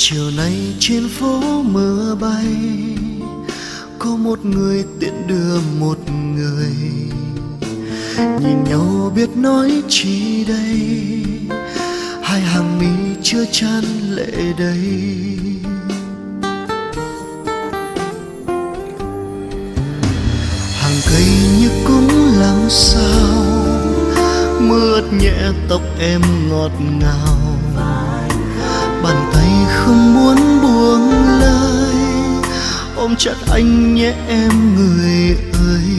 Chiều nay trên phố mưa bay, có một người tiễn đưa một người. Nhìn nhau biết nói chi đây, hai hàng mi chưa chan lệ đầy. Hàng cây như cũng lắng sao, mưa ướt nhẹ tóc em ngọt ngào. Bàn tay không muốn buông lời, ôm chặt anh nhé em người ơi.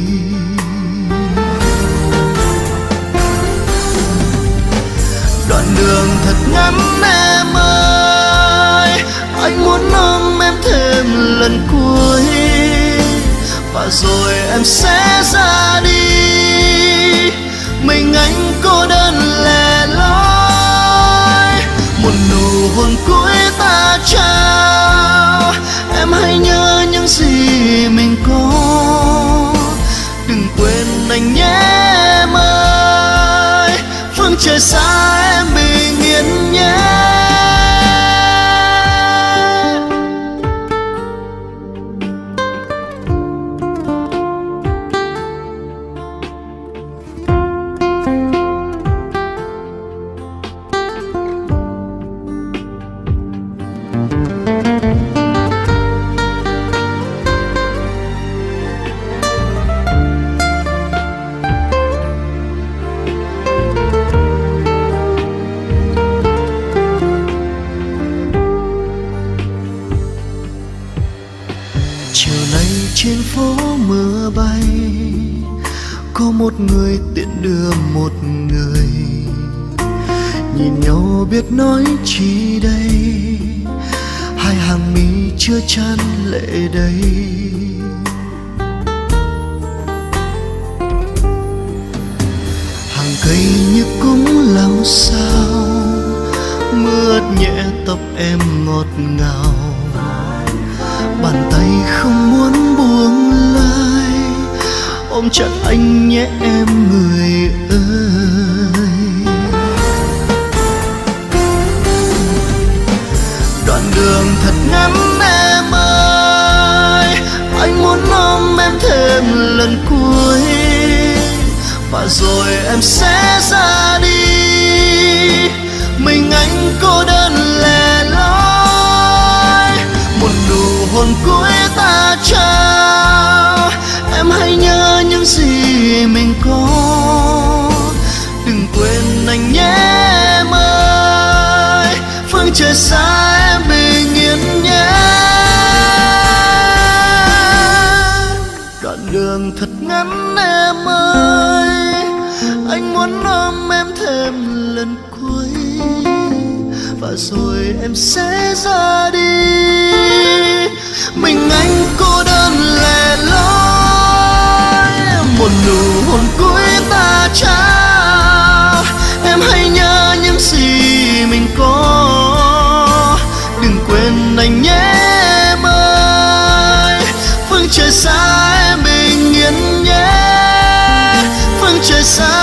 Đoạn đường thật ngắn em ơi, anh muốn ôm em thêm lần cuối, và rồi em sẽ ra đi, mình anh cô đơn lẻ loi. Một nụ hôn cuối ta trao, em hãy nhớ những gì mình có. Đừng quên anh nhé em ơi, phương trời xa em bình yên nhé. Chiều nay trên phố mưa bay, có một người tiễn đưa một người. Nhìn nhau biết nói chi đây, hai hàng mi chưa chan lệ đầy. Hàng cây như cũng lắng sao, mưa nhẹ tóc em ngọt ngào. Bàn tay không muốn buông lời, ôm chặt anh nhé em người ơi. Đoạn đường thật ngắn em ơi, anh muốn ôm em thêm lần cuối, và rồi em sẽ ra đi, mình anh cô đơn lẻ loi. Một nụ hôn cuối ta trao, em hãy nhớ những gì mình có. Đừng quên anh nhé em ơi, phương trời xa em bình yên nhé. Đoạn đường thật ngắn em ơi, anh muốn ôm em thêm lần cuối, và rồi em sẽ ra đi, mình anh cô đơn lẻ loi. Một nụ hôn cuối ta trao, em hãy nhớ những gì mình có. Đừng quên anh nhé em ơi, phương trời xa em bình yên nhé, phương trời xa